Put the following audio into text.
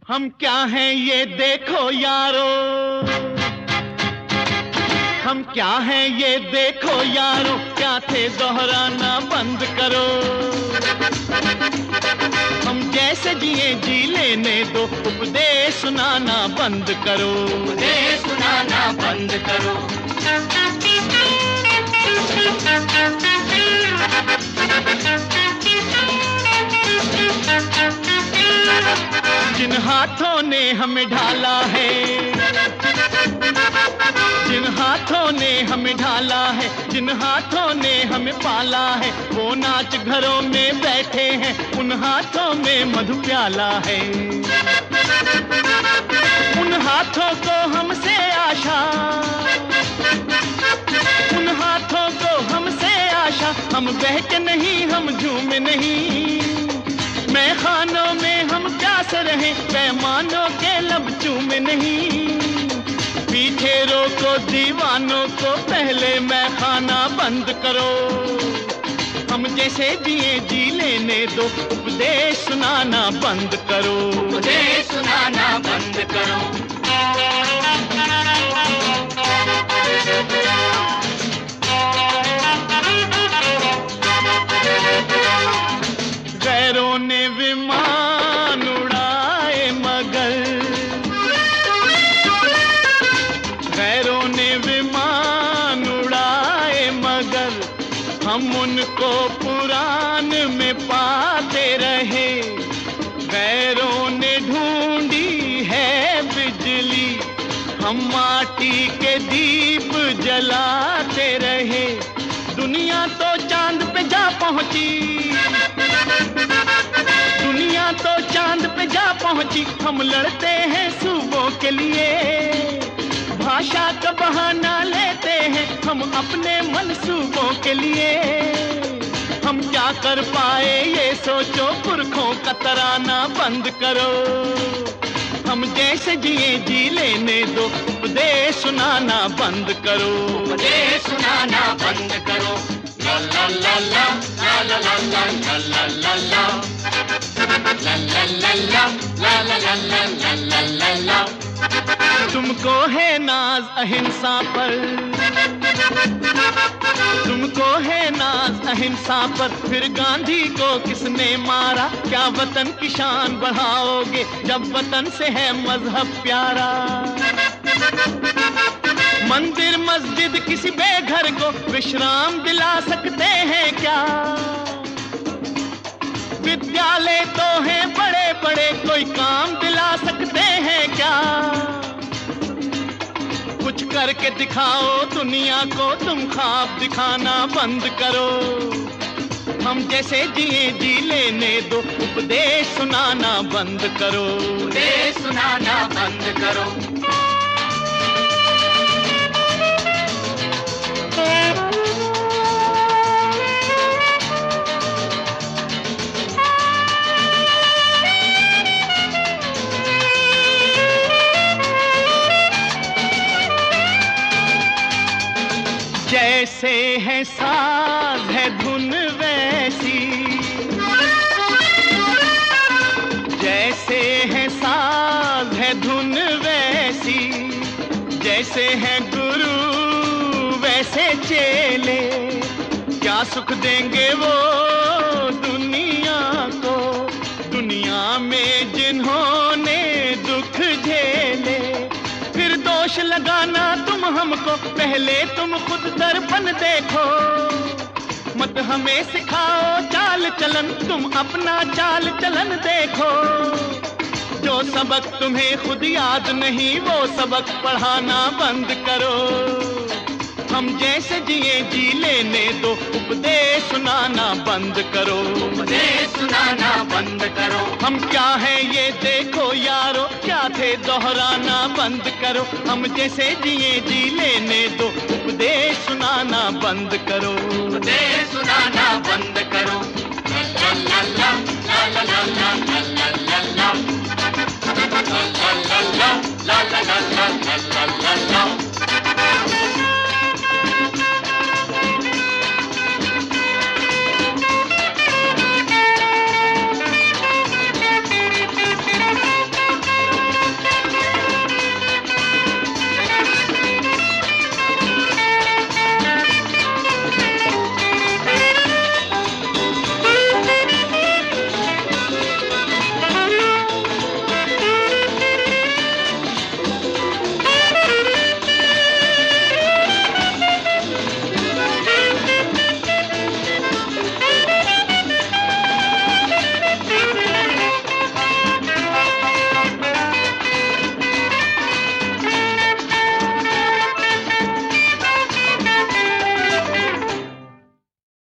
हम क्या हैं ये देखो यारो, हम क्या हैं ये देखो यारो, क्या थे दोहराना बंद करो। हम जैसे जिए जी लेने दो, उपदेश सुनाना बंद करो, उपदेश सुनाना बंद करो। जिन हाथों ने हमें ढाला है, जिन हाथों ने हमें ढाला है, जिन हाथों ने हमें पाला है, वो नाच घरों में बैठे हैं, उन हाथों में मधु प्याला है। उन हाथों को हमसे आशा, उन हाथों को हमसे आशा, हम बहके नहीं हम झूमे नहीं। मैं खानों में हम प्यास रहे, पैमानों के लब चूमे नहीं। पीछे रोको दीवानों को, पहले मैं खाना बंद करो। हम जैसे जिए जी लेने दो, उपदेश सुनाना बंद करो, उपदेश सुनाना बंद करो। गैरों ने विमान उड़ाए मगर, गैरों ने विमान उड़ाए मगर, हम उनको पुराण में पाते रहे। गैरों ने ढूंढी है बिजली, हम माटी के दीप जलाते रहे। दुनिया तो चांद पे जा पहुंची, दुनिया तो चांद पे जा पहुंची, हम लड़ते हैं सूबों के लिए। भाषा का बहाना लेते हैं हम अपने मनसूबों के लिए। हम क्या कर पाए ये सोचो, पुरखों का तराना बंद करो। हम जैसे जिए जी लेने दो, उपदेश सुनाना बंद करो, उपदेश सुनाना बंद करो। ला ला ला ला ला ला ला ला ला ला ला ला ला ला ला ला ला ला ला। तुमको है नाज अहिंसा पर, तुमको है नाज अहिंसा पर, फिर गांधी को किसने मारा। क्या वतन की शान बढ़ाओगे जब वतन से है मजहब प्यारा। मंदिर मस्जिद किसी बेघर को विश्राम दिला सकते हैं क्या। विद्यालय तो हैं बड़े बड़े, कोई काम दिला सकते हैं क्या। कुछ करके दिखाओ दुनिया को, तुम ख्वाब दिखाना बंद करो। हम जैसे जिए जी लेने दो, उपदेश सुनाना बंद करो, उपदेश सुनाना बंद करो। जैसे है साज है धुन वैसी, जैसे है साज है धुन वैसी, जैसे है गुरु वैसे चेले। क्या सुख देंगे वो दुनिया को, दुनिया में जिन्होंने दुख झेले। फिर दोष लगाना तुम हमको, पहले तुम खुद दर्पण देखो। मत हमें सिखाओ चाल चलन, तुम अपना चाल चलन देखो। जो सबक तुम्हें खुद याद नहीं, वो सबक पढ़ाना बंद करो। हम जैसे जिए जी लेने दो, उपदेश सुनाना बंद करो, उपदेश सुनाना बंद करो। हम क्या हैं ये देखो यारो, क्या थे दोहराना बंद करो। हम जैसे जिए जी लेने दो, उपदेश सुनाना बंद करो, उपदेश सुनाना बंद करो। ला ला ला ला ला ला ला ला।